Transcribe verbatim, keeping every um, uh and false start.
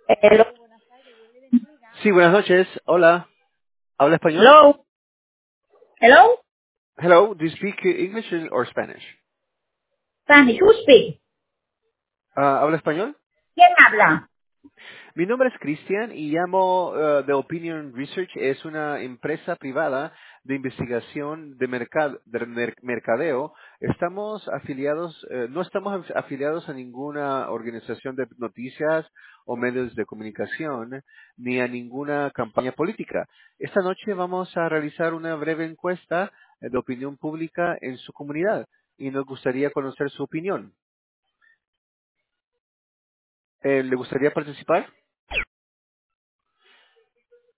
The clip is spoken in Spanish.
Hello. Sí, buenas noches. Hola. ¿Habla español? Hello. Hello. Hello. Do you speak English or Spanish? Spanish, who speak? Ah, ¿Habla español? ¿Quién habla? Mi nombre es Cristian y llamo eh, de Opinion Research. Es una empresa privada de investigación de, mercado, de mer- mercadeo. Estamos afiliados, eh, no estamos af- afiliados a ninguna organización de noticias o medios de comunicación, ni a ninguna campaña política. Esta noche vamos a realizar una breve encuesta eh, de opinión pública en su comunidad y nos gustaría conocer su opinión. Eh, ¿Le gustaría participar?